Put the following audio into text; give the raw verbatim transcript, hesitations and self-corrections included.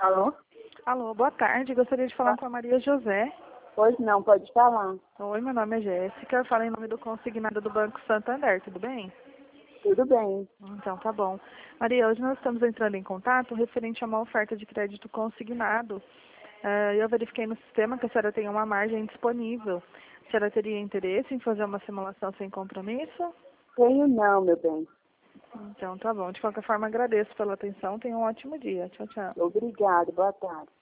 Alô? Alô, boa tarde. Gostaria de falar com a Maria José. Pois não, pode falar. Oi, meu nome é Jéssica. Eu falo em nome do consignado do Banco Santander, tudo bem? Tudo bem. Então, tá bom. Maria, hoje nós estamos entrando em contato referente a uma oferta de crédito consignado. Eh, eu verifiquei no sistema que a senhora tem uma margem disponível. A senhora teria interesse em fazer uma simulação sem compromisso? Tenho não, meu bem. Então, tá bom. De qualquer forma, agradeço pela atenção. Tenha um ótimo dia. Tchau, tchau. Obrigada, boa tarde.